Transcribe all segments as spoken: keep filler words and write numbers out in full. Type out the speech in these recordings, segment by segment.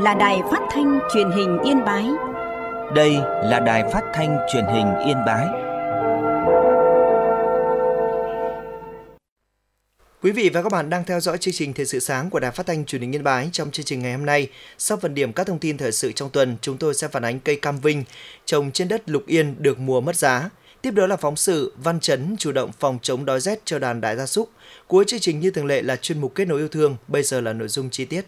là Đài Phát thanh Truyền hình Yên Bái. Đây là Đài Phát thanh Truyền hình Yên Bái. Quý vị và các bạn đang theo dõi chương trình Thời sự sáng của Đài Phát thanh Truyền hình Yên Bái. Trong chương trình ngày hôm nay, sau phần điểm các thông tin thời sự trong tuần, chúng tôi sẽ phản ánh cây cam Vinh trồng trên đất Lục Yên được mùa mất giá. Tiếp đó là phóng sự Văn Chấn chủ động phòng chống đói rét cho đàn đại gia súc. Cuối chương trình như thường lệ là chuyên mục Kết nối yêu thương. Bây giờ là nội dung chi tiết.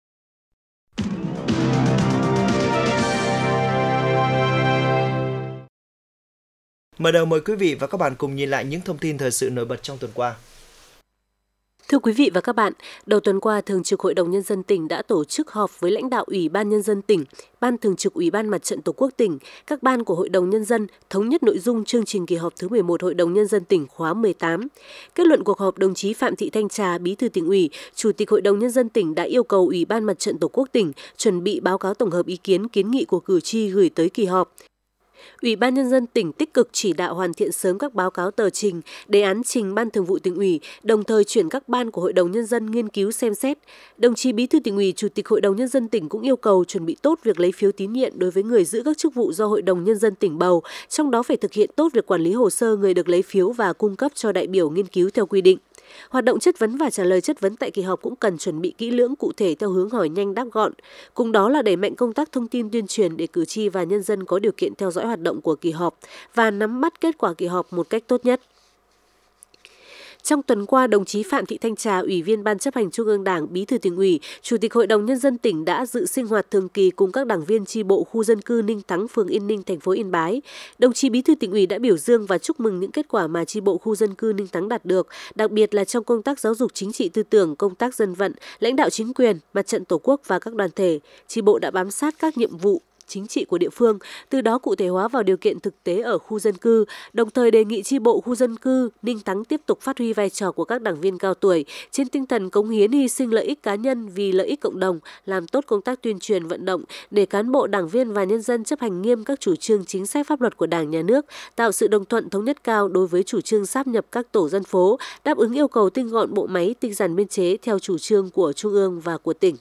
Mở đầu mời quý vị và các bạn cùng nhìn lại những thông tin thời sự nổi bật trong tuần qua. Thưa quý vị và các bạn, đầu tuần qua, Thường trực Hội đồng Nhân dân tỉnh đã tổ chức họp với lãnh đạo Ủy ban Nhân dân tỉnh, Ban Thường trực Ủy ban Mặt trận Tổ quốc tỉnh, các ban của Hội đồng Nhân dân thống nhất nội dung chương trình kỳ họp thứ mười một Hội đồng Nhân dân tỉnh khóa mười tám. Kết luận cuộc họp, đồng chí Phạm Thị Thanh Trà, Bí thư Tỉnh ủy, Chủ tịch Hội đồng Nhân dân tỉnh đã yêu cầu Ủy ban Mặt trận Tổ quốc tỉnh chuẩn bị báo cáo tổng hợp ý kiến kiến nghị của cử tri gửi tới kỳ họp. Ủy ban Nhân dân tỉnh tích cực chỉ đạo hoàn thiện sớm các báo cáo tờ trình, đề án trình Ban Thường vụ Tỉnh ủy, đồng thời chuyển các ban của Hội đồng Nhân dân nghiên cứu xem xét. Đồng chí Bí thư Tỉnh ủy, Chủ tịch Hội đồng Nhân dân tỉnh cũng yêu cầu chuẩn bị tốt việc lấy phiếu tín nhiệm đối với người giữ các chức vụ do Hội đồng Nhân dân tỉnh bầu, trong đó phải thực hiện tốt việc quản lý hồ sơ người được lấy phiếu và cung cấp cho đại biểu nghiên cứu theo quy định. Hoạt động chất vấn và trả lời chất vấn tại kỳ họp cũng cần chuẩn bị kỹ lưỡng cụ thể theo hướng hỏi nhanh đáp gọn. Cùng đó là đẩy mạnh công tác thông tin tuyên truyền để cử tri và nhân dân có điều kiện theo dõi hoạt động của kỳ họp và nắm bắt kết quả kỳ họp một cách tốt nhất. Trong tuần qua, đồng chí Phạm Thị Thanh Trà, Ủy viên Ban chấp hành Trung ương Đảng, Bí thư Tỉnh ủy, Chủ tịch Hội đồng Nhân dân tỉnh đã dự sinh hoạt thường kỳ cùng các đảng viên chi bộ khu dân cư Ninh Thắng, phường Yên Ninh, thành phố Yên Bái. Đồng chí Bí thư Tỉnh ủy đã biểu dương và chúc mừng những kết quả mà chi bộ khu dân cư Ninh Thắng đạt được, đặc biệt là trong công tác giáo dục chính trị tư tưởng, công tác dân vận, lãnh đạo chính quyền, Mặt trận Tổ quốc và các đoàn thể. Chi bộ đã bám sát các nhiệm vụ chính trị của địa phương, từ đó cụ thể hóa vào điều kiện thực tế ở khu dân cư, đồng thời đề nghị chi bộ khu dân cư Ninh Thắng tiếp tục phát huy vai trò của các đảng viên cao tuổi trên tinh thần cống hiến hy sinh lợi ích cá nhân vì lợi ích cộng đồng, làm tốt công tác tuyên truyền vận động để cán bộ, đảng viên và nhân dân chấp hành nghiêm các chủ trương chính sách pháp luật của Đảng, Nhà nước, tạo sự đồng thuận thống nhất cao đối với chủ trương sáp nhập các tổ dân phố, đáp ứng yêu cầu tinh gọn bộ máy, tinh giản biên chế theo chủ trương của Trung ương và của tỉnh.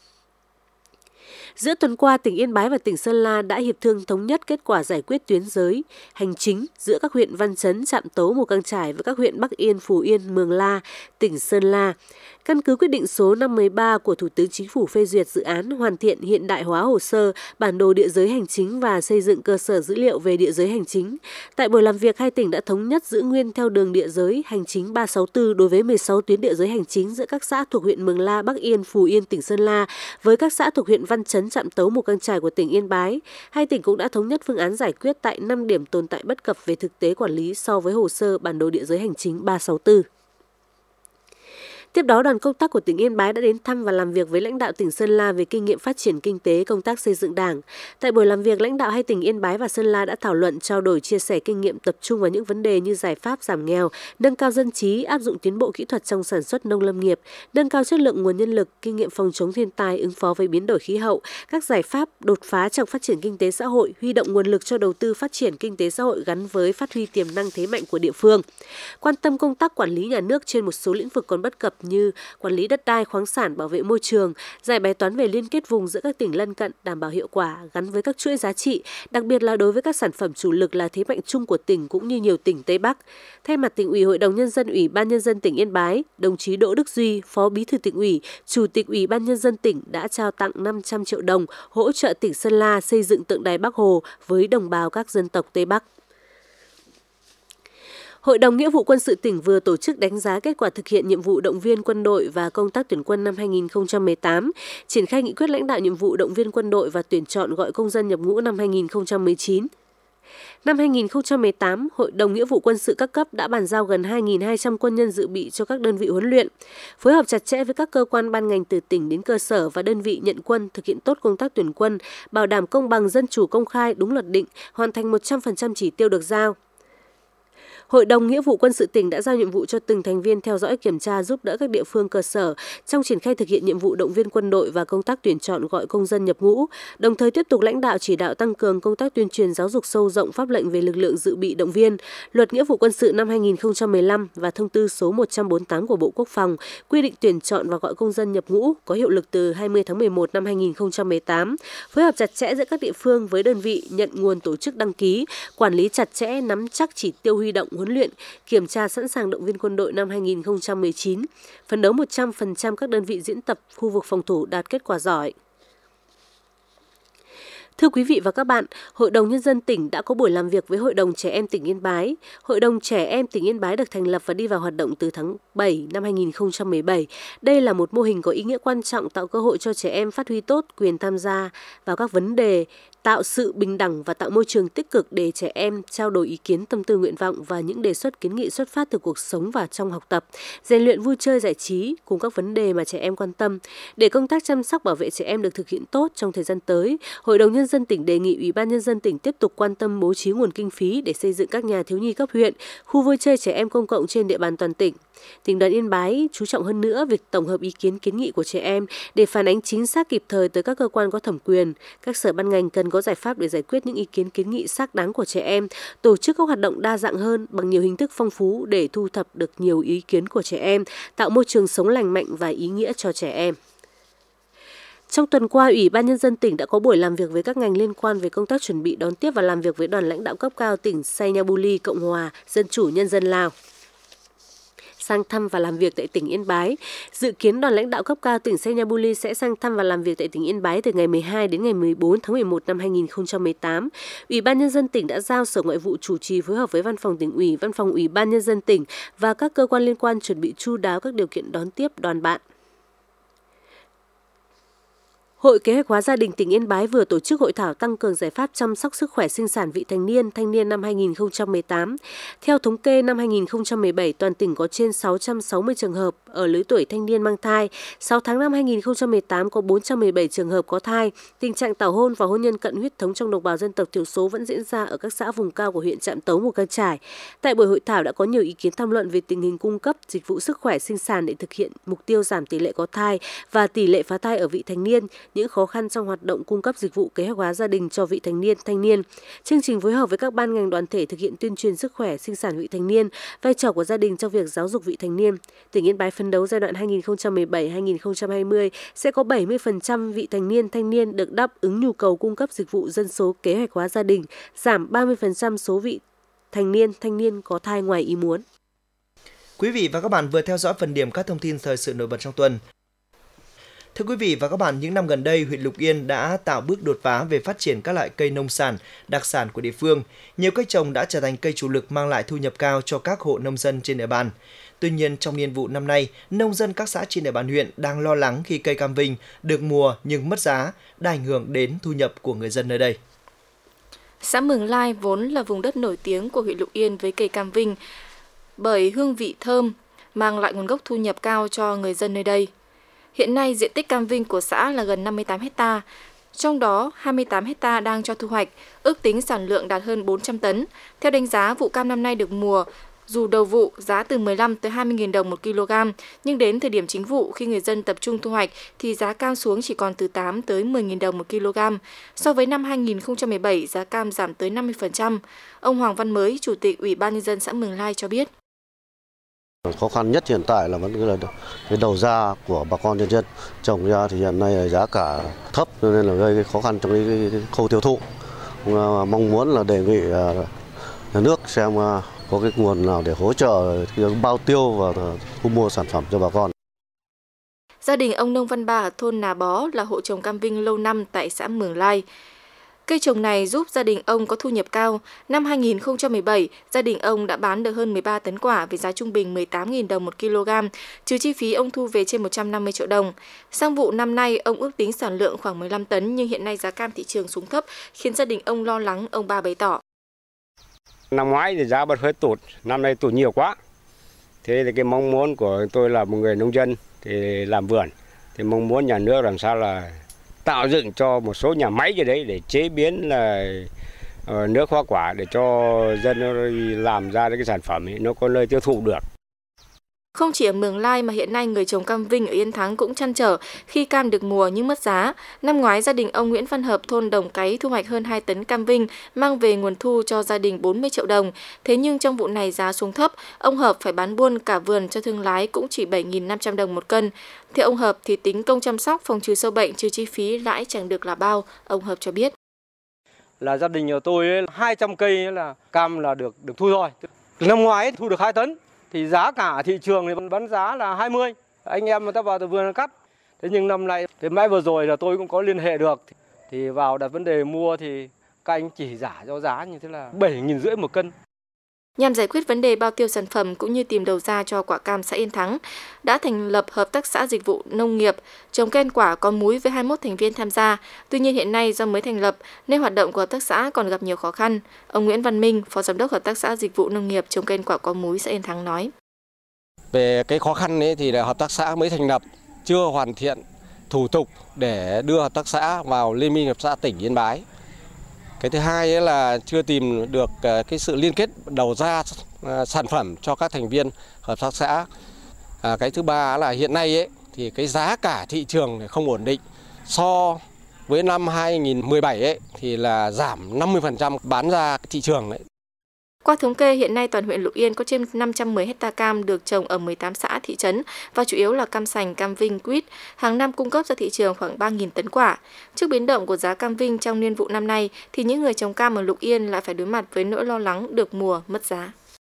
Giữa tuần qua, tỉnh Yên Bái và tỉnh Sơn La đã hiệp thương thống nhất kết quả giải quyết tuyến giới hành chính giữa các huyện Văn Chấn, Trạm Tấu, Mù Cang Chải với các huyện Bắc Yên, Phù Yên, Mường La, tỉnh Sơn La. Căn cứ quyết định số năm mươi ba của Thủ tướng Chính phủ phê duyệt dự án hoàn thiện hiện đại hóa hồ sơ, bản đồ địa giới hành chính và xây dựng cơ sở dữ liệu về địa giới hành chính. Tại buổi làm việc, hai tỉnh đã thống nhất giữ nguyên theo đường địa giới hành chính ba trăm sáu mươi tư đối với mười sáu tuyến địa giới hành chính giữa các xã thuộc huyện Mường La, Bắc Yên, Phù Yên, tỉnh Sơn La với các xã thuộc huyện Văn Chấn, Trạm Tấu, Mù Cang Chải của tỉnh Yên Bái. Hai tỉnh cũng đã thống nhất phương án giải quyết tại năm điểm tồn tại bất cập về thực tế quản lý so với hồ sơ bản đồ địa giới hành chính ba trăm sáu mươi tư. Tiếp đó, đoàn công tác của tỉnh Yên Bái đã đến thăm và làm việc với lãnh đạo tỉnh Sơn La về kinh nghiệm phát triển kinh tế, công tác xây dựng Đảng. Tại buổi làm việc, lãnh đạo hai tỉnh Yên Bái và Sơn La đã thảo luận, trao đổi, chia sẻ kinh nghiệm, tập trung vào những vấn đề như giải pháp giảm nghèo, nâng cao dân trí, áp dụng tiến bộ kỹ thuật trong sản xuất nông lâm nghiệp, nâng cao chất lượng nguồn nhân lực, kinh nghiệm phòng chống thiên tai, ứng phó với biến đổi khí hậu, các giải pháp đột phá trong phát triển kinh tế xã hội, huy động nguồn lực cho đầu tư phát triển kinh tế xã hội gắn với phát huy tiềm năng thế mạnh của địa phương. Quan tâm công tác quản lý nhà nước trên một số lĩnh vực còn bất cập như quản lý đất đai, khoáng sản, bảo vệ môi trường, giải bài toán về liên kết vùng giữa các tỉnh lân cận đảm bảo hiệu quả gắn với các chuỗi giá trị, đặc biệt là đối với các sản phẩm chủ lực là thế mạnh chung của tỉnh cũng như nhiều tỉnh Tây Bắc. Thay mặt Tỉnh ủy, Hội đồng Nhân dân, Ủy ban Nhân dân tỉnh Yên Bái, đồng chí Đỗ Đức Duy, Phó Bí thư Tỉnh ủy, Chủ tịch Ủy ban Nhân dân tỉnh đã trao tặng năm trăm triệu đồng hỗ trợ tỉnh Sơn La xây dựng tượng đài Bác Hồ với đồng bào các dân tộc Tây Bắc. Hội đồng Nghĩa vụ Quân sự tỉnh vừa tổ chức đánh giá kết quả thực hiện nhiệm vụ động viên quân đội và công tác tuyển quân năm hai nghìn không trăm mười tám, triển khai nghị quyết lãnh đạo nhiệm vụ động viên quân đội và tuyển chọn gọi công dân nhập ngũ năm hai nghìn không trăm mười chín. Năm hai nghìn không trăm mười tám, Hội đồng Nghĩa vụ Quân sự các cấp đã bàn giao gần hai nghìn hai trăm quân nhân dự bị cho các đơn vị huấn luyện, phối hợp chặt chẽ với các cơ quan ban ngành từ tỉnh đến cơ sở và đơn vị nhận quân thực hiện tốt công tác tuyển quân, bảo đảm công bằng, dân chủ, công khai, đúng luật định, hoàn thành một trăm phần trăm chỉ tiêu được giao. Hội đồng Nghĩa vụ Quân sự tỉnh đã giao nhiệm vụ cho từng thành viên theo dõi, kiểm tra, giúp đỡ các địa phương cơ sở trong triển khai thực hiện nhiệm vụ động viên quân đội và công tác tuyển chọn gọi công dân nhập ngũ, đồng thời tiếp tục lãnh đạo chỉ đạo tăng cường công tác tuyên truyền giáo dục sâu rộng pháp lệnh về lực lượng dự bị động viên, Luật Nghĩa vụ Quân sự năm hai nghìn không trăm mười lăm và Thông tư số một trăm bốn mươi tám của Bộ Quốc phòng quy định tuyển chọn và gọi công dân nhập ngũ có hiệu lực từ hai mươi tháng mười một năm hai nghìn không trăm mười tám, phối hợp chặt chẽ giữa các địa phương với đơn vị nhận nguồn tổ chức đăng ký, quản lý chặt chẽ, nắm chắc chỉ tiêu huy động, huấn luyện, kiểm tra sẵn sàng động viên quân đội năm hai nghìn không trăm mười chín, phấn đấu một trăm phần trăm các đơn vị diễn tập khu vực phòng thủ đạt kết quả giỏi. Thưa quý vị và các bạn, Hội đồng Nhân dân tỉnh đã có buổi làm việc với Hội đồng Trẻ Em tỉnh Yên Bái. Hội đồng Trẻ Em tỉnh Yên Bái được thành lập và đi vào hoạt động từ tháng bảy năm hai nghìn không trăm mười bảy. Đây là một mô hình có ý nghĩa quan trọng tạo cơ hội cho trẻ em phát huy tốt quyền tham gia vào các vấn đề, tạo sự bình đẳng và tạo môi trường tích cực để trẻ em trao đổi ý kiến, tâm tư, nguyện vọng và những đề xuất kiến nghị xuất phát từ cuộc sống và trong học tập, rèn luyện vui chơi giải trí cùng các vấn đề mà trẻ em quan tâm. Để công tác chăm sóc bảo vệ trẻ em được thực hiện tốt trong thời gian tới, Hội đồng Nhân dân tỉnh đề nghị Ủy ban Nhân dân tỉnh tiếp tục quan tâm bố trí nguồn kinh phí để xây dựng các nhà thiếu nhi cấp huyện, khu vui chơi trẻ em công cộng trên địa bàn toàn tỉnh. Tỉnh đoàn Yên Bái chú trọng hơn nữa việc tổng hợp ý kiến kiến nghị của trẻ em để phản ánh chính xác kịp thời tới các cơ quan có thẩm quyền. Các sở ban ngành cần có giải pháp để giải quyết những ý kiến kiến nghị xác đáng của trẻ em, tổ chức các hoạt động đa dạng hơn bằng nhiều hình thức phong phú để thu thập được nhiều ý kiến của trẻ em, tạo môi trường sống lành mạnh và ý nghĩa cho trẻ em. Trong tuần qua, Ủy ban Nhân dân tỉnh đã có buổi làm việc với các ngành liên quan về công tác chuẩn bị đón tiếp và làm việc với đoàn lãnh đạo cấp cao tỉnh Sayanabuli, Cộng hòa Dân chủ Nhân dân Lào sang thăm và làm việc tại tỉnh Yên Bái. Dự kiến đoàn lãnh đạo cấp cao tỉnh Sayanabuli sẽ sang thăm và làm việc tại tỉnh Yên Bái từ ngày mười hai đến ngày mười bốn tháng mười một năm hai nghìn không trăm mười tám. Ủy ban Nhân dân tỉnh đã giao Sở Ngoại vụ chủ trì phối hợp với Văn phòng Tỉnh ủy, Văn phòng Ủy ban Nhân dân tỉnh và các cơ quan liên quan chuẩn bị chu đáo các điều kiện đón tiếp đoàn bạn. Hội Kế hoạch hóa gia đình tỉnh Yên Bái vừa tổ chức hội thảo tăng cường giải pháp chăm sóc sức khỏe sinh sản vị thành niên, thanh niên năm hai nghìn không trăm mười tám. Theo thống kê, năm hai nghìn không trăm mười bảy, toàn tỉnh có trên sáu trăm sáu mươi trường hợp ở lứa tuổi thanh niên mang thai. sáu tháng năm hai nghìn không trăm mười tám có bốn trăm mười bảy trường hợp có thai. Tình trạng tảo hôn và hôn nhân cận huyết thống trong đồng bào dân tộc thiểu số vẫn diễn ra ở các xã vùng cao của huyện Trạm Tấu, Mù Cang Chải. Tại buổi hội thảo đã có nhiều ý kiến tham luận về tình hình cung cấp dịch vụ sức khỏe sinh sản để thực hiện mục tiêu giảm tỷ lệ có thai và tỷ lệ phá thai ở vị thành niên, những khó khăn trong hoạt động cung cấp dịch vụ kế hoạch hóa gia đình cho vị thành niên, thanh niên. Chương trình phối hợp với các ban ngành đoàn thể thực hiện tuyên truyền sức khỏe sinh sản vị thành niên, vai trò của gia đình trong việc giáo dục vị thành niên. Tỉnh Yên Bái phấn đấu giai đoạn hai nghìn không trăm mười bảy đến hai nghìn không trăm hai mươi sẽ có bảy mươi phần trăm vị thành niên, thanh niên được đáp ứng nhu cầu cung cấp dịch vụ dân số kế hoạch hóa gia đình, giảm ba mươi phần trăm số vị thành niên, thanh niên có thai ngoài ý muốn. Quý vị và các bạn vừa theo dõi phần điểm các thông tin thời sự nổi bật trong tuần. Thưa quý vị và các bạn, những năm gần đây, huyện Lục Yên đã tạo bước đột phá về phát triển các loại cây nông sản, đặc sản của địa phương. Nhiều cây trồng đã trở thành cây chủ lực mang lại thu nhập cao cho các hộ nông dân trên địa bàn. Tuy nhiên, trong niên vụ năm nay, nông dân các xã trên địa bàn huyện đang lo lắng khi cây cam Vinh được mùa nhưng mất giá, đã ảnh hưởng đến thu nhập của người dân nơi đây. Xã Mường Lai vốn là vùng đất nổi tiếng của huyện Lục Yên với cây cam Vinh bởi hương vị thơm, mang lại nguồn gốc thu nhập cao cho người dân nơi đây. Hiện nay, diện tích cam Vinh của xã là gần năm mươi tám héc ta, trong đó hai mươi tám héc ta đang cho thu hoạch, ước tính sản lượng đạt hơn bốn trăm tấn. Theo đánh giá, vụ cam năm nay được mùa, dù đầu vụ giá từ mười lăm tới hai mươi nghìn đồng một kg, nhưng đến thời điểm chính vụ khi người dân tập trung thu hoạch thì giá cam xuống chỉ còn từ tám tới mười nghìn đồng một kg. So với năm hai nghìn không trăm mười bảy, giá cam giảm tới năm mươi phần trăm. Ông Hoàng Văn Mới, Chủ tịch Ủy ban Nhân dân xã Mường Lai cho biết. Khó khăn nhất hiện tại là vẫn là cái đầu ra của bà con nhân dân trồng ra thì hiện nay giá cả thấp nên là gây khó khăn trong cái, cái khâu tiêu thụ. Mong muốn là đề nghị nhà nước xem có cái nguồn nào để hỗ trợ bao tiêu và thu mua sản phẩm cho bà con. Gia đình ông Nông Văn Ba ở thôn Nà Bó là hộ trồng cam Vinh lâu năm tại xã Mường Lai. Cây trồng này giúp gia đình ông có thu nhập cao. Năm hai nghìn không trăm mười bảy, gia đình ông đã bán được hơn mười ba tấn quả với giá trung bình mười tám nghìn đồng một kg, trừ chi phí ông thu về trên một trăm năm mươi triệu đồng. Sang vụ năm nay, ông ước tính sản lượng khoảng mười lăm tấn, nhưng hiện nay giá cam thị trường xuống thấp, khiến gia đình ông lo lắng, ông Ba bày tỏ. Năm ngoái thì giá bật hơi tụt, năm nay tụt nhiều quá. Thế thì cái mong muốn của tôi là một người nông dân thì làm vườn, thì mong muốn nhà nước làm sao là tạo dựng cho một số nhà máy gì đấy để chế biến là nước hoa quả để cho dân nó làm ra cái sản phẩm ấy, nó có nơi tiêu thụ được. Không chỉ ở Mường Lai mà hiện nay người trồng cam Vinh ở Yên Thắng cũng trăn trở khi cam được mùa nhưng mất giá. Năm ngoái, gia đình ông Nguyễn Văn Hợp thôn Đồng Cáy thu hoạch hơn hai tấn cam Vinh, mang về nguồn thu cho gia đình bốn mươi triệu đồng. Thế nhưng trong vụ này giá xuống thấp, ông Hợp phải bán buôn cả vườn cho thương lái cũng chỉ bảy nghìn năm trăm đồng một cân. Theo ông Hợp thì tính công chăm sóc, phòng trừ sâu bệnh, trừ chi phí lãi chẳng được là bao, ông Hợp cho biết. Là gia đình của tôi ấy, hai trăm cây là cam là được được thu rồi. Năm ngoái thu được hai tấn. Thì giá cả thị trường thì bán giá là hai mươi. Anh em người ta vào từ vườn cắt. Thế nhưng năm nay, thế mấy vừa rồi là tôi cũng có liên hệ được. Thì vào đặt vấn đề mua thì các anh chỉ giả cho giá như thế là bảy nghìn rưỡi một cân. Nhằm giải quyết vấn đề bao tiêu sản phẩm cũng như tìm đầu ra cho quả cam, xã Yên Thắng đã thành lập Hợp tác xã Dịch vụ Nông nghiệp trồng cây ăn quả có múi với hai mươi mốt thành viên tham gia. Tuy nhiên hiện nay do mới thành lập nên hoạt động của hợp tác xã còn gặp nhiều khó khăn. Ông Nguyễn Văn Minh, Phó Giám đốc Hợp tác xã Dịch vụ Nông nghiệp trồng cây ăn quả có múi, xã Yên Thắng nói. Về cái khó khăn ấy thì là hợp tác xã mới thành lập, chưa hoàn thiện thủ tục để đưa hợp tác xã vào Liên minh Hợp tác xã tỉnh Yên Bái. Cái thứ hai là chưa tìm được cái sự liên kết đầu ra sản phẩm cho các thành viên hợp tác xã. À, cái thứ ba là hiện nay ấy, thì cái giá cả thị trường không ổn định. So với năm hai nghìn không trăm mười bảy ấy, thì là giảm năm mươi phần trăm bán ra thị trường ấy. Qua thống kê, hiện nay toàn huyện Lục Yên có trên năm trăm mười héc ta cam được trồng ở mười tám xã, thị trấn và chủ yếu là cam sành, cam Vinh, quýt, hàng năm cung cấp ra thị trường khoảng ba nghìn tấn quả. Trước biến động của giá cam Vinh trong niên vụ năm nay, thì những người trồng cam ở Lục Yên lại phải đối mặt với nỗi lo lắng được mùa mất giá.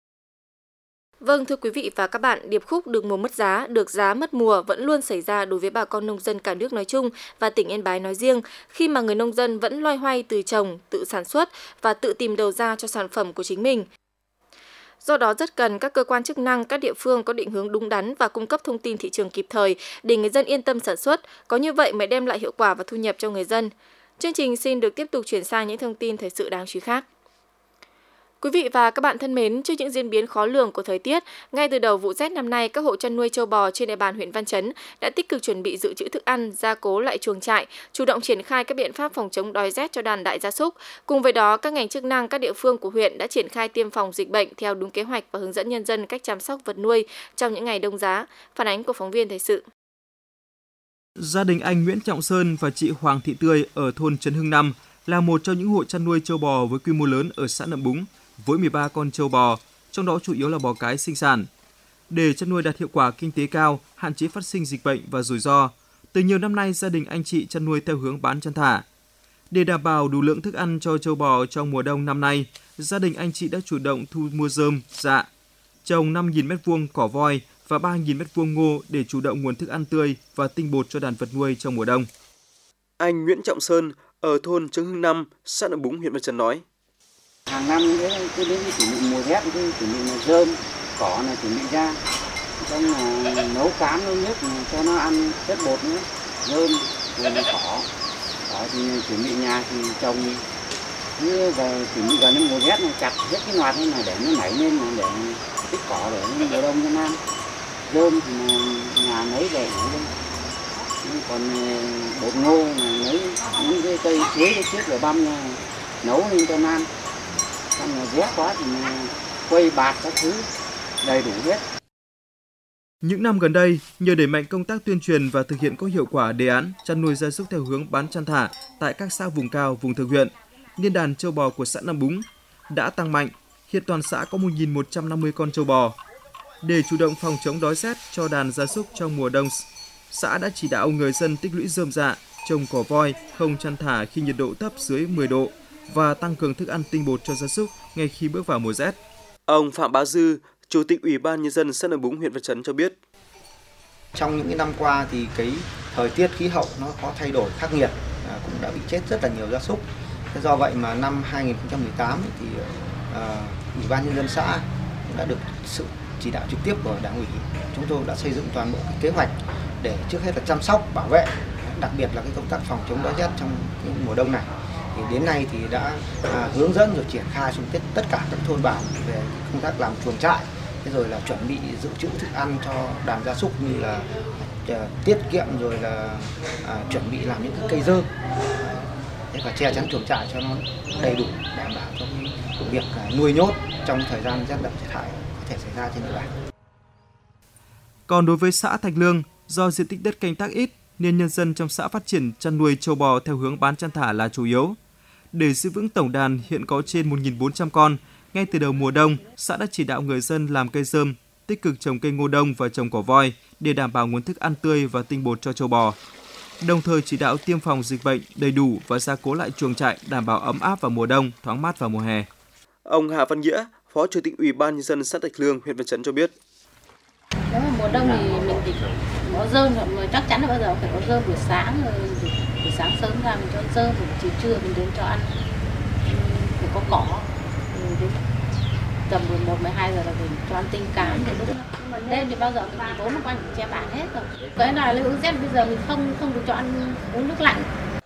Vâng, thưa quý vị và các bạn, điệp khúc được mùa mất giá, được giá mất mùa vẫn luôn xảy ra đối với bà con nông dân cả nước nói chung và tỉnh Yên Bái nói riêng, khi mà người nông dân vẫn loay hoay từ trồng, tự sản xuất và tự tìm đầu ra cho sản phẩm của chính mình. Do đó rất cần các cơ quan chức năng, các địa phương có định hướng đúng đắn và cung cấp thông tin thị trường kịp thời để người dân yên tâm sản xuất, có như vậy mới đem lại hiệu quả và thu nhập cho người dân. Chương trình xin được tiếp tục chuyển sang những thông tin thời sự đáng chú ý khác. Quý vị và các bạn thân mến, trước những diễn biến khó lường của thời tiết, ngay từ đầu vụ rét năm nay, các hộ chăn nuôi trâu bò trên địa bàn huyện Văn Chấn đã tích cực chuẩn bị dự trữ thức ăn, gia cố lại chuồng trại, chủ động triển khai các biện pháp phòng chống đói rét cho đàn đại gia súc. Cùng với đó, các ngành chức năng, các địa phương của huyện đã triển khai tiêm phòng dịch bệnh theo đúng kế hoạch và hướng dẫn nhân dân cách chăm sóc vật nuôi trong những ngày đông giá. Phản ánh của phóng viên thời sự. Gia đình anh Nguyễn Trọng Sơn và chị Hoàng Thị Tươi ở thôn Trấn Hưng năm là một trong những hộ chăn nuôi trâu bò với quy mô lớn ở xã Nậm Búng, với mười ba con trâu bò, trong đó chủ yếu là bò cái sinh sản. Để chăn nuôi đạt hiệu quả kinh tế cao, hạn chế phát sinh dịch bệnh và rủi ro, từ nhiều năm nay gia đình anh chị chăn nuôi theo hướng bán chăn thả. Để đảm bảo đủ lượng thức ăn cho trâu bò trong mùa đông năm nay, gia đình anh chị đã chủ động thu mua rơm, dạ, trồng năm nghìn mét vuông cỏ voi và ba nghìn mét vuông ngô để chủ động nguồn thức ăn tươi và tinh bột cho đàn vật nuôi trong mùa đông. Anh Nguyễn Trọng Sơn ở thôn Trấn Hưng năm, xã Nậm Búng, huyện Văn Chấn nói: Hàng năm cứ đến chuẩn bị mùa rét cứ chuẩn bị là rơm, cỏ này chuẩn bị ra, xong là nấu cám nấu nước cho nó ăn chất bột nữa, rơm rồi là cỏ, cỏ thì chuẩn bị nhà thì trồng, cứ về chuẩn bị gần đến mùa rét này chặt hết cái loạt này để nó nảy lên để tích cỏ để mùa đông cho nó ăn, rơm thì nhà lấy về ủ lên, còn bột ngô là lấy những cái cây chuối cái chiếc rồi băm nấu lên cho nó ăn. Xong rồi rét quá thì quây bạt các thứ đầy đủ hết. Những năm gần đây, nhờ đẩy mạnh công tác tuyên truyền và thực hiện có hiệu quả đề án chăn nuôi gia súc theo hướng bán chăn thả tại các xã vùng cao, vùng thượng huyện, niên đàn trâu bò của xã Nậm Búng đã tăng mạnh. Hiện toàn xã có một nghìn một trăm năm mươi con trâu bò. Để chủ động phòng chống đói rét cho đàn gia súc trong mùa đông, xã đã chỉ đạo người dân tích lũy rơm rạ, trồng cỏ voi, không chăn thả khi nhiệt độ thấp dưới mười độ và tăng cường thức ăn tinh bột cho gia súc ngay khi bước vào mùa rét. Ông Phạm Bá Dư, Chủ tịch Ủy ban Nhân dân xã Nậm Búng, huyện Văn Chấn cho biết: Trong những năm qua thì cái thời tiết khí hậu nó có thay đổi khắc nghiệt, cũng đã bị chết rất là nhiều gia súc. Do vậy mà năm hai nghìn không trăm mười tám thì uh, Ủy ban Nhân dân xã cũng đã được sự chỉ đạo trực tiếp của Đảng ủy. Chúng tôi đã xây dựng toàn bộ cái kế hoạch để trước hết là chăm sóc, bảo vệ, đặc biệt là cái công tác phòng chống đói rét trong cái mùa đông này. Thì đến nay thì đã à, hướng dẫn rồi triển khai xuống tất, tất cả các thôn bản về công tác làm chuồng trại, thế rồi là chuẩn bị dự trữ thức ăn cho đàn gia súc như là à, tiết kiệm rồi là à, chuẩn bị làm những cái cây dơ. Thế và che chắn chuồng trại cho nó đầy đủ, đảm bảo cho cái việc nuôi nhốt trong thời gian rét đậm rét hại có thể xảy ra trên địa bàn. Còn đối với xã Thạch Lương, do diện tích đất canh tác ít nên nhân dân trong xã phát triển chăn nuôi trâu bò theo hướng bán chăn thả là chủ yếu. Để giữ vững tổng đàn hiện có trên một nghìn bốn trăm con, ngay từ đầu mùa đông, xã đã chỉ đạo người dân làm cây rơm, tích cực trồng cây ngô đông và trồng cỏ voi để đảm bảo nguồn thức ăn tươi và tinh bột cho trâu bò. Đồng thời chỉ đạo tiêm phòng dịch bệnh đầy đủ và gia cố lại chuồng trại đảm bảo ấm áp vào mùa đông, thoáng mát vào mùa hè. Ông Hà Văn Nghĩa, Phó Chủ tịch Ủy ban nhân dân xã Thạch Lương, huyện Văn Chấn cho biết. Nếu mà mùa đông thì mình thì có rơm, mà chắc chắn là bao giờ phải có rơm buổi sáng, rồi buổi sáng sớm ra mình cho rơm, rồi chiều trưa mình đến cho ăn, phải có cỏ, rồi đến tầm mười một, mười hai giờ là mình cho ăn tinh cám, rồi lúc đêm thì bao giờ mình thì tối nó quanh che bảng hết rồi. Cái này lưu Z bây giờ mình không không được cho ăn uống nước lạnh.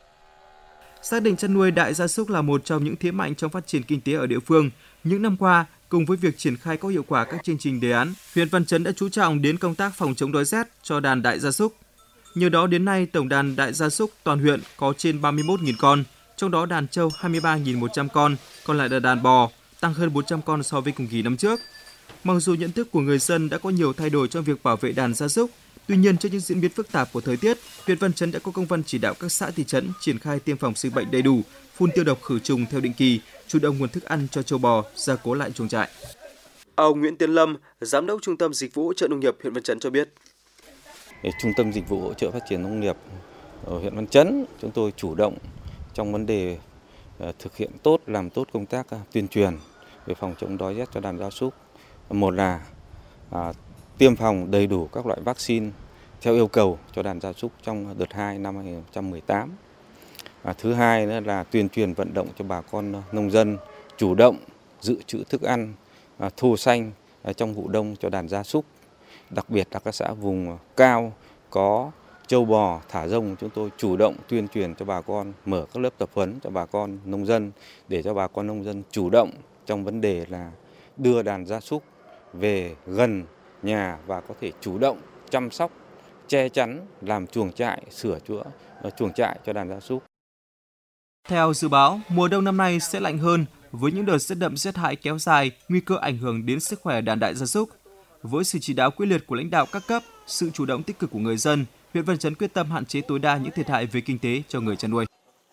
Xác định chăn nuôi đại gia súc là một trong những thế mạnh trong phát triển kinh tế ở địa phương. Những năm qua, cùng với việc triển khai có hiệu quả các chương trình đề án, huyện Văn Chấn đã chú trọng đến công tác phòng chống đói rét cho đàn đại gia súc. Nhờ đó đến nay, tổng đàn đại gia súc toàn huyện có trên ba mươi mốt nghìn con, trong đó đàn trâu hai mươi ba nghìn một trăm con, còn lại là đàn bò, tăng hơn bốn trăm con so với cùng kỳ năm trước. Mặc dù nhận thức của người dân đã có nhiều thay đổi trong việc bảo vệ đàn gia súc, tuy nhiên trước những diễn biến phức tạp của thời tiết, huyện Văn Chấn đã có công văn chỉ đạo các xã thị trấn triển khai tiêm phòng dịch bệnh đầy đủ, phun tiêu độc khử trùng theo định kỳ, chủ động nguồn thức ăn cho trâu bò, gia cố lại chuồng trại. Ông Nguyễn Tiến Lâm, Giám đốc Trung tâm Dịch vụ Hỗ trợ Nông nghiệp huyện Văn Chấn cho biết. Trung tâm Dịch vụ Hỗ trợ Phát triển Nông nghiệp ở huyện Văn Chấn, chúng tôi chủ động trong vấn đề thực hiện tốt, làm tốt công tác tuyên truyền về phòng chống đói rét cho đàn gia súc. Một là à, tiêm phòng đầy đủ các loại vaccine theo yêu cầu cho đàn gia súc trong đợt hai năm hai nghìn không trăm mười tám. À, thứ hai nữa là tuyên truyền vận động cho bà con nông dân chủ động dự trữ thức ăn à, thô xanh à, trong vụ đông cho đàn gia súc. Đặc biệt là các xã vùng cao có trâu bò thả rông, chúng tôi chủ động tuyên truyền cho bà con, mở các lớp tập huấn cho bà con nông dân để cho bà con nông dân chủ động trong vấn đề là đưa đàn gia súc về gần nhà và có thể chủ động chăm sóc, che chắn, làm chuồng trại, sửa chữa chuồng trại cho đàn gia súc. Theo dự báo, mùa đông năm nay sẽ lạnh hơn với những đợt rét đậm rét hại kéo dài, nguy cơ ảnh hưởng đến sức khỏe đàn đại gia súc. Với sự chỉ đạo quyết liệt của lãnh đạo các cấp, sự chủ động tích cực của người dân, huyện Văn Chấn quyết tâm hạn chế tối đa những thiệt hại về kinh tế cho người chăn nuôi.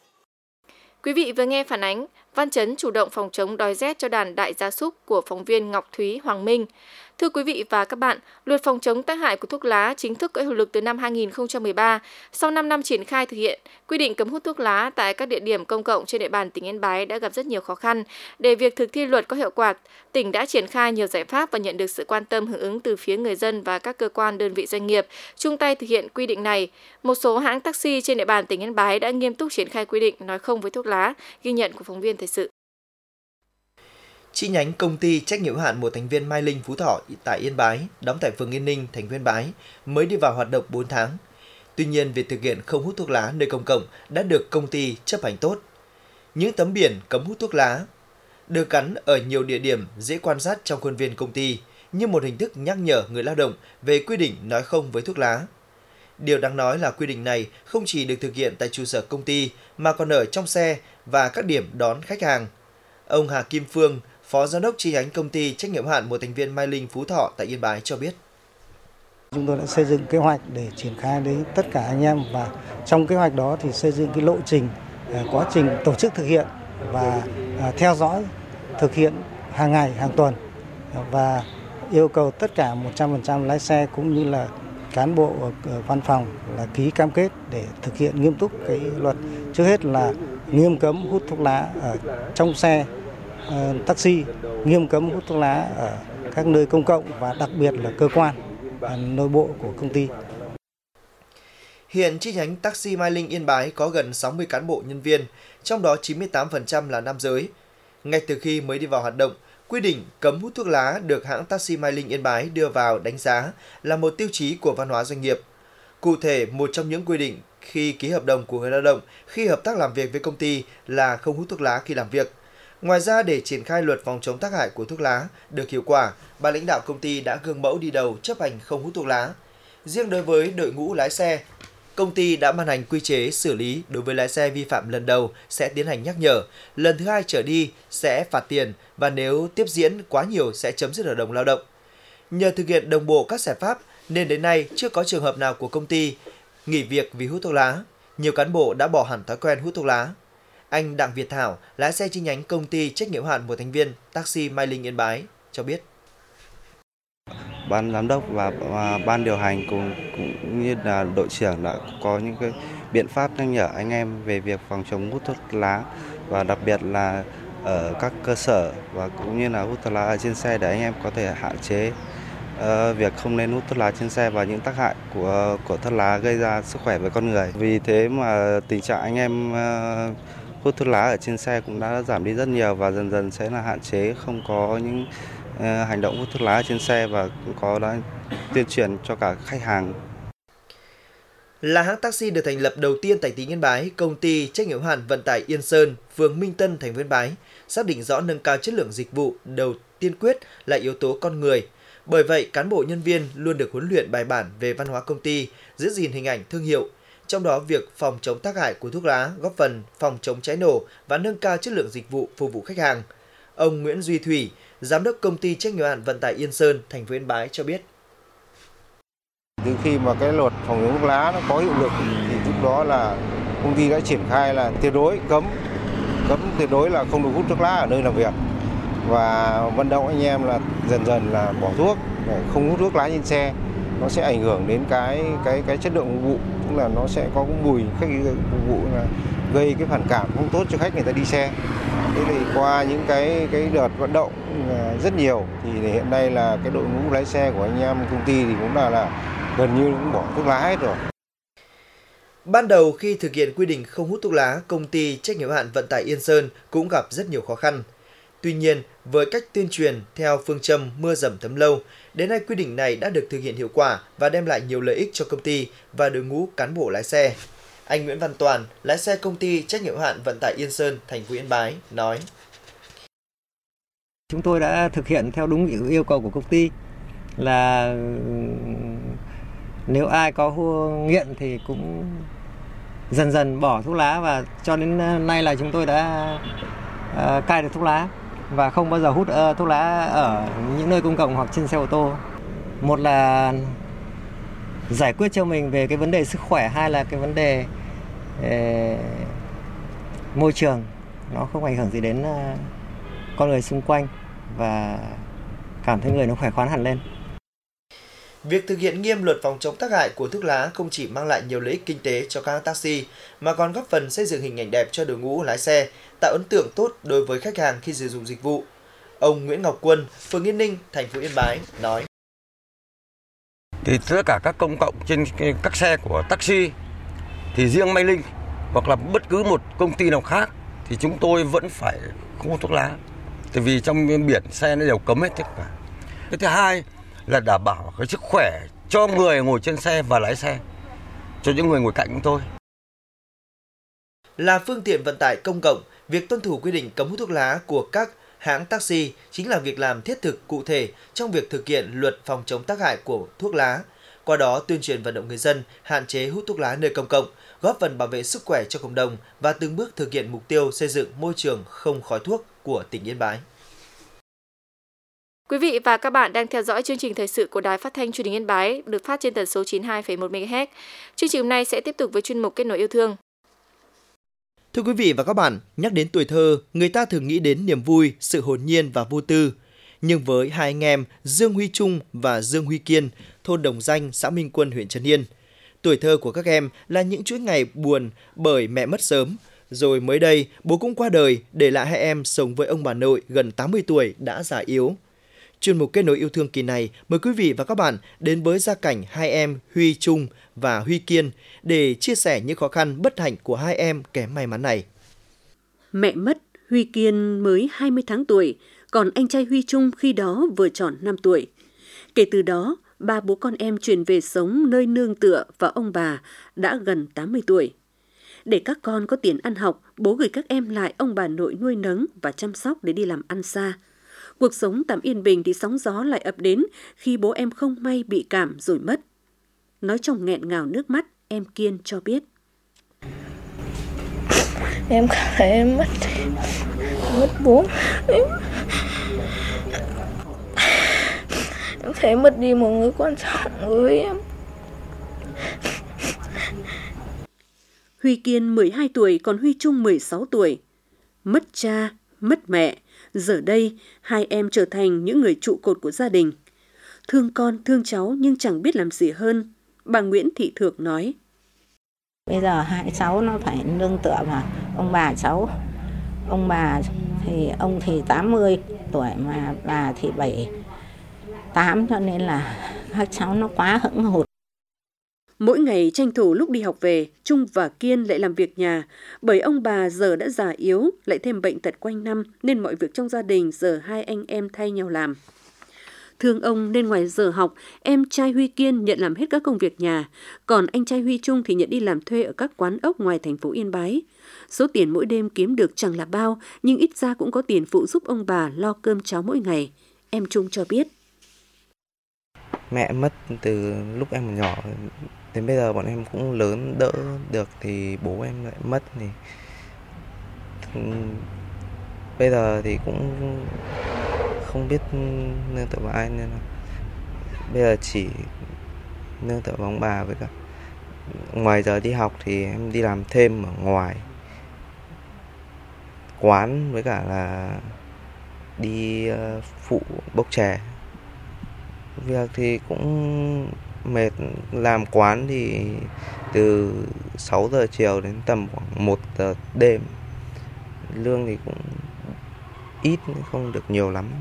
Quý vị vừa nghe phản ánh Văn Chấn chủ động phòng chống đói rét cho đàn đại gia súc của phóng viên Ngọc Thúy, Hoàng Minh. Thưa quý vị và các bạn, luật phòng chống tác hại của thuốc lá chính thức có hiệu lực từ năm hai nghìn không trăm mười ba. Sau năm năm triển khai thực hiện, quy định cấm hút thuốc lá tại các địa điểm công cộng trên địa bàn tỉnh Yên Bái đã gặp rất nhiều khó khăn. Để việc thực thi luật có hiệu quả, tỉnh đã triển khai nhiều giải pháp và nhận được sự quan tâm hưởng ứng từ phía người dân và các cơ quan đơn vị doanh nghiệp chung tay thực hiện quy định này. Một số hãng taxi trên địa bàn tỉnh Yên Bái đã nghiêm túc triển khai quy định nói không với thuốc lá, ghi nhận của phóng viên thời sự. Chi nhánh công ty trách nhiệm hữu hạn một thành viên Mai Linh Phú Thọ tại Yên Bái, đóng tại phường Yên Ninh, thành phố Yên Bái, mới đi vào hoạt động bốn tháng. Tuy nhiên, việc thực hiện không hút thuốc lá nơi công cộng đã được công ty chấp hành tốt. Những tấm biển cấm hút thuốc lá được gắn ở nhiều địa điểm dễ quan sát trong khuôn viên công ty như một hình thức nhắc nhở người lao động về quy định nói không với thuốc lá. Điều đáng nói là quy định này không chỉ được thực hiện tại trụ sở công ty mà còn ở trong xe và các điểm đón khách hàng. Ông Hà Kim Phương, Phó Giám đốc chi nhánh công ty trách nhiệm hữu hạn một thành viên Mai Linh Phú Thọ tại Yên Bái cho biết. Chúng tôi đã xây dựng kế hoạch để triển khai đến tất cả anh em và trong kế hoạch đó thì xây dựng cái lộ trình, quá trình tổ chức thực hiện và theo dõi thực hiện hàng ngày, hàng tuần và yêu cầu tất cả một trăm phần trăm lái xe cũng như là cán bộ ở văn phòng là ký cam kết để thực hiện nghiêm túc cái luật. Trước hết là nghiêm cấm hút thuốc lá ở trong xe uh, taxi, nghiêm cấm hút thuốc lá ở các nơi công cộng và đặc biệt là cơ quan uh, nội bộ của công ty. Hiện chi nhánh taxi Mai Linh Yên Bái có gần sáu mươi cán bộ nhân viên, trong đó chín mươi tám phần trăm là nam giới. Ngay từ khi mới đi vào hoạt động, quy định cấm hút thuốc lá được hãng taxi Mai Linh Yên Bái đưa vào đánh giá là một tiêu chí của văn hóa doanh nghiệp. Cụ thể, một trong những quy định khi ký hợp đồng của người lao động khi hợp tác làm việc với công ty là không hút thuốc lá khi làm việc. Ngoài ra, để triển khai luật phòng chống tác hại của thuốc lá được hiệu quả, ban lãnh đạo công ty đã gương mẫu đi đầu chấp hành không hút thuốc lá. Riêng đối với đội ngũ lái xe, Công ty đã ban hành quy chế xử lý đối với lái xe vi phạm lần đầu sẽ tiến hành nhắc nhở, lần thứ hai trở đi sẽ phạt tiền và nếu tiếp diễn quá nhiều sẽ chấm dứt hợp đồng lao động. Nhờ thực hiện đồng bộ các giải pháp nên đến nay chưa có trường hợp nào của công ty nghỉ việc vì hút thuốc lá. Nhiều cán bộ đã bỏ hẳn thói quen hút thuốc lá. Anh Đặng Việt Thảo, lái xe chi nhánh công ty trách nhiệm hữu hạn một thành viên taxi Mai Linh Yên Bái cho biết. Ban giám đốc và, và ban điều hành cùng cũng như là đội trưởng đã có những cái biện pháp nhắc nhở anh em về việc phòng chống hút thuốc lá, và đặc biệt là ở các cơ sở và cũng như là hút thuốc lá ở trên xe để anh em có thể hạn chế uh, việc không nên hút thuốc lá trên xe và những tác hại của của thuốc lá gây ra sức khỏe với con người. Vì thế mà tình trạng anh em uh, hút thuốc lá ở trên xe cũng đã giảm đi rất nhiều và dần dần sẽ là hạn chế không có những uh, hành động hút thuốc lá trên xe, và cũng có đã tuyên truyền cho cả khách hàng. Là hãng taxi được thành lập đầu tiên tại tỉnh Yên Bái, công ty trách nhiệm hữu hạn vận tải Yên Sơn, phường Minh Tân, thành phố Yên Bái xác định rõ nâng cao chất lượng dịch vụ đầu tiên quyết là yếu tố con người. Bởi vậy, cán bộ nhân viên luôn được huấn luyện bài bản về văn hóa công ty, giữ gìn hình ảnh thương hiệu. Trong đó, việc phòng chống tác hại của thuốc lá góp phần phòng chống cháy nổ và nâng cao chất lượng dịch vụ phục vụ khách hàng. Ông Nguyễn Duy Thủy, giám đốc công ty trách nhiệm hữu hạn vận tải Yên Sơn, thành phố Yên Bái cho biết. Từ khi mà cái luật phòng chống thuốc lá nó có hiệu lực thì lúc đó là công ty đã triển khai là tuyệt đối cấm cấm tuyệt đối là không được hút thuốc lá ở nơi làm việc, và vận động anh em là dần dần là bỏ thuốc, không hút thuốc lá trên xe. Nó sẽ ảnh hưởng đến cái cái cái chất lượng phục vụ, tức là nó sẽ có cái mùi khách phục vụ là gây cái phản cảm không tốt cho khách người ta đi xe. Thế thì qua những cái cái đợt vận động rất nhiều thì hiện nay là cái đội ngũ lái xe của anh em công ty thì cũng là là gần như cũng bỏ thuốc lá hết rồi. Ban đầu khi thực hiện quy định không hút thuốc lá, công ty trách nhiệm hữu hạn vận tải Yên Sơn cũng gặp rất nhiều khó khăn. Tuy nhiên, với cách tuyên truyền theo phương châm mưa dầm thấm lâu, đến nay quy định này đã được thực hiện hiệu quả và đem lại nhiều lợi ích cho công ty và đội ngũ cán bộ lái xe. Anh Nguyễn Văn Toàn, lái xe công ty trách nhiệm hữu hạn vận tải Yên Sơn, thành phố Yên Bái nói: Chúng tôi đã thực hiện theo đúng yêu cầu của công ty là nếu ai có nghiện thì cũng dần dần bỏ thuốc lá, và cho đến nay là chúng tôi đã uh, cai được thuốc lá và không bao giờ hút uh, thuốc lá ở những nơi công cộng hoặc trên xe ô tô. Một là giải quyết cho mình về cái vấn đề sức khỏe, hai là cái vấn đề uh, môi trường, nó không ảnh hưởng gì đến uh, con người xung quanh và cảm thấy người nó khỏe khoắn hẳn lên. Việc thực hiện nghiêm luật phòng chống tác hại của thuốc lá không chỉ mang lại nhiều lợi ích kinh tế cho các hãng taxi, mà còn góp phần xây dựng hình ảnh đẹp cho đội ngũ lái xe, tạo ấn tượng tốt đối với khách hàng khi sử dụng dịch vụ. Ông Nguyễn Ngọc Quân, phường Yên Ninh, thành phố Yên Bái nói: Thì tất cả các công cộng trên các xe của taxi, thì riêng Mai Linh hoặc là bất cứ một công ty nào khác thì chúng tôi vẫn phải không hút thuốc lá. Tại vì trong biển xe nó đều cấm hết tất cả. Cái thứ hai là đảm bảo cái sức khỏe cho người ngồi trên xe và lái xe, cho những người ngồi cạnh chúng tôi. Là phương tiện vận tải công cộng, việc tuân thủ quy định cấm hút thuốc lá của các hãng taxi chính là việc làm thiết thực cụ thể trong việc thực hiện luật phòng chống tác hại của thuốc lá. Qua đó tuyên truyền vận động người dân hạn chế hút thuốc lá nơi công cộng, góp phần bảo vệ sức khỏe cho cộng đồng và từng bước thực hiện mục tiêu xây dựng môi trường không khói thuốc của tỉnh Yên Bái. Quý vị và các bạn đang theo dõi chương trình thời sự của Đài Phát thanh Truyền hình Yên Bái được phát trên tần số chín mươi hai phẩy một mê ga héc. Chương trình hôm nay sẽ tiếp tục với chuyên mục Kết nối yêu thương. Thưa quý vị và các bạn, nhắc đến tuổi thơ, người ta thường nghĩ đến niềm vui, sự hồn nhiên và vô tư. Nhưng với hai anh em Dương Huy Trung và Dương Huy Kiên, thôn Đồng Danh, xã Minh Quân, huyện Trấn Yên, tuổi thơ của các em là những chuỗi ngày buồn bởi mẹ mất sớm. Rồi mới đây, bố cũng qua đời, để lại hai em sống với ông bà nội gần tám mươi tuổi đã già yếu. Chuyên mục Kết nối yêu thương kỳ này mời quý vị và các bạn đến với gia cảnh hai em Huy Trung và Huy Kiên để chia sẻ những khó khăn bất hạnh của hai em kém may mắn này. Mẹ mất, Huy Kiên mới hai mươi tháng tuổi, còn anh trai Huy Trung khi đó vừa tròn năm tuổi. Kể từ đó, ba bố con em chuyển về sống nơi nương tựa và ông bà đã gần tám mươi tuổi. Để các con có tiền ăn học, bố gửi các em lại ông bà nội nuôi nấng và chăm sóc để đi làm ăn xa. Cuộc sống tạm yên bình thì sóng gió lại ập đến khi bố em không may bị cảm rồi mất. Nói trong nghẹn ngào nước mắt, em Kiên cho biết. Em cảm thấy em mất mất bố. Em, em thấy mất đi một người quan trọng với em. Huy Kiên mười hai tuổi, còn Huy Trung mười sáu tuổi. Mất cha, mất mẹ, giờ đây hai em trở thành những người trụ cột của gia đình. Thương con, thương cháu nhưng chẳng biết làm gì hơn. Bà Nguyễn Thị Thược nói. Bây giờ hai cháu nó phải nương tựa vào ông bà cháu. Ông bà thì ông thì tám mươi tuổi mà bà thì bảy mươi tám, cho nên là các cháu nó quá hững hụt. Mỗi ngày tranh thủ lúc đi học về, Trung và Kiên lại làm việc nhà, bởi ông bà giờ đã già yếu, lại thêm bệnh tật quanh năm nên mọi việc trong gia đình giờ hai anh em thay nhau làm. Thương ông nên ngoài giờ học, em trai Huy Kiên nhận làm hết các công việc nhà, còn anh trai Huy Trung thì nhận đi làm thuê ở các quán ốc ngoài thành phố Yên Bái. Số tiền mỗi đêm kiếm được chẳng là bao, nhưng ít ra cũng có tiền phụ giúp ông bà lo cơm cháo mỗi ngày. Em Trung cho biết. Mẹ mất từ lúc em còn nhỏ, đến bây giờ bọn em cũng lớn đỡ được thì bố em lại mất thì bây giờ thì cũng không biết nương tựa vào ai, nên là bây giờ chỉ nương tựa vào ông bà. Với cả ngoài giờ đi học thì em đi làm thêm ở ngoài quán, với cả là đi phụ bốc chè. Việc thì cũng mệt, làm quán thì từ sáu giờ chiều đến tầm khoảng một giờ đêm. Lương thì cũng ít, không được nhiều lắm.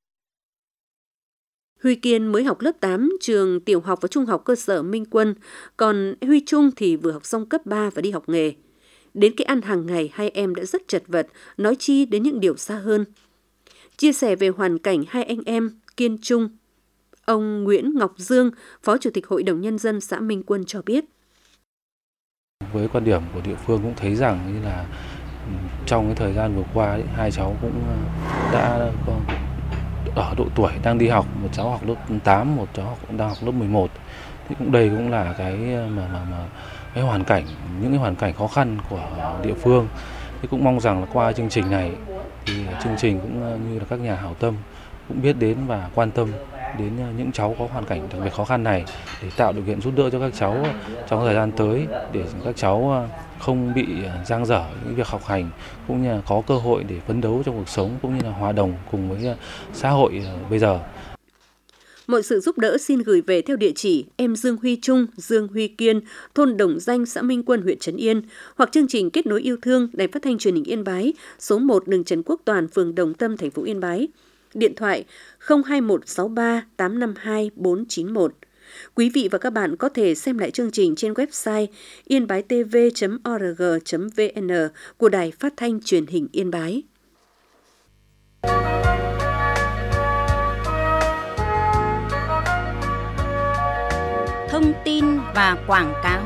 Huy Kiên mới học lớp tám, trường tiểu học và trung học cơ sở Minh Quân, còn Huy Trung thì vừa học xong cấp ba và đi học nghề. Đến cái ăn hàng ngày hai em đã rất chật vật, nói chi đến những điều xa hơn. Chia sẻ về hoàn cảnh hai anh em Kiên Trung, ông Nguyễn Ngọc Dương, Phó Chủ tịch Hội đồng Nhân dân xã Minh Quân cho biết. Với quan điểm của địa phương cũng thấy rằng như là trong cái thời gian vừa qua ấy, hai cháu cũng đã ở độ tuổi đang đi học, một cháu học lớp tám, một cháu học, đang học lớp mười một. Thì cũng đây cũng là cái mà mà mà cái hoàn cảnh, những cái hoàn cảnh khó khăn của địa phương. Thì cũng mong rằng là qua chương trình này thì chương trình cũng như là các nhà hảo tâm cũng biết đến và quan tâm đến những cháu có hoàn cảnh đặc biệt khó khăn này để tạo điều kiện giúp đỡ cho các cháu trong thời gian tới, để các cháu không bị dang dở những việc học hành, cũng như là có cơ hội để phấn đấu trong cuộc sống, cũng như là hòa đồng cùng với xã hội bây giờ. Mọi sự giúp đỡ xin gửi về theo địa chỉ em Dương Huy Trung, Dương Huy Kiên, thôn Đồng Danh, xã Minh Quân, huyện Trấn Yên, hoặc chương trình Kết nối yêu thương, Đài Phát thanh Truyền hình Yên Bái, số một đường Trần Quốc Toàn, phường Đồng Tâm, thành phố Yên Bái. Điện thoại không hai một sáu ba tám năm hai bốn chín một. Quý vị và các bạn có thể xem lại chương trình trên website yên-bái-tv chấm o r g chấm v n của Đài Phát thanh Truyền hình Yên Bái. Thông tin và quảng cáo.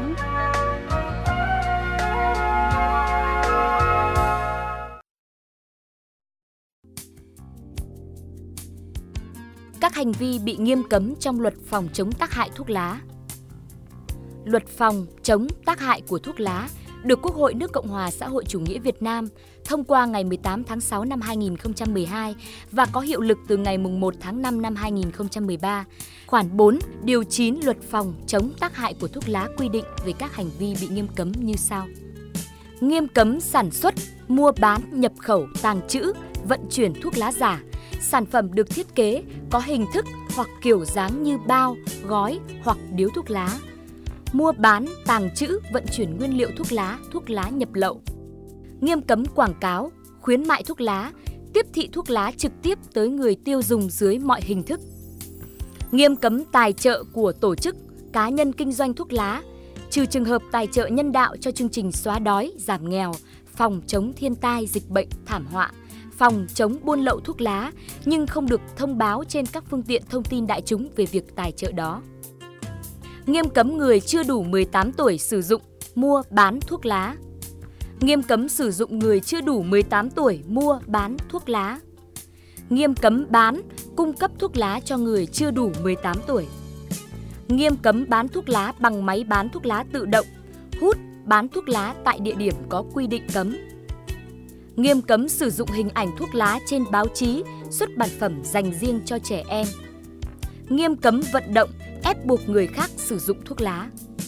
Các hành vi bị nghiêm cấm trong luật phòng chống tác hại thuốc lá. Luật phòng chống tác hại của thuốc lá được Quốc hội nước Cộng hòa xã hội chủ nghĩa Việt Nam thông qua ngày mười tám tháng sáu năm hai nghìn không trăm mười hai và có hiệu lực từ ngày mùng một tháng năm năm hai nghìn không trăm mười ba. Khoản bốn, điều chín Luật phòng chống tác hại của thuốc lá quy định về các hành vi bị nghiêm cấm như sau. Nghiêm cấm sản xuất, mua bán, nhập khẩu, tàng trữ, vận chuyển thuốc lá giả, sản phẩm được thiết kế có hình thức hoặc kiểu dáng như bao, gói hoặc điếu thuốc lá. Mua bán, tàng trữ, vận chuyển nguyên liệu thuốc lá, thuốc lá nhập lậu. Nghiêm cấm quảng cáo, khuyến mại thuốc lá, tiếp thị thuốc lá trực tiếp tới người tiêu dùng dưới mọi hình thức. Nghiêm cấm tài trợ của tổ chức, cá nhân kinh doanh thuốc lá, trừ trường hợp tài trợ nhân đạo cho chương trình xóa đói, giảm nghèo, phòng chống thiên tai, dịch bệnh, thảm họa, phòng chống buôn lậu thuốc lá, nhưng không được thông báo trên các phương tiện thông tin đại chúng về việc tài trợ đó. Nghiêm cấm người chưa đủ mười tám tuổi sử dụng, mua, bán thuốc lá. Nghiêm cấm sử dụng người chưa đủ mười tám tuổi mua, bán thuốc lá. Nghiêm cấm bán, cung cấp thuốc lá cho người chưa đủ mười tám tuổi. nghiêm cấm bán thuốc lá bằng máy bán thuốc lá tự động, hút, bán thuốc lá tại địa điểm có quy định cấm. Nghiêm cấm sử dụng hình ảnh thuốc lá trên báo chí, xuất bản phẩm dành riêng cho trẻ em. Nghiêm cấm vận động, ép buộc người khác sử dụng thuốc lá.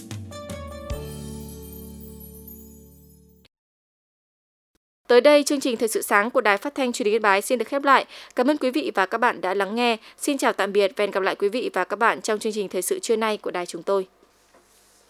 Tới đây, chương trình Thời sự sáng của Đài Phát thanh Truyền hình Yên Bái xin được khép lại. Cảm ơn quý vị và các bạn đã lắng nghe. Xin chào tạm biệt và hẹn gặp lại quý vị và các bạn trong chương trình Thời sự trưa nay của đài chúng tôi.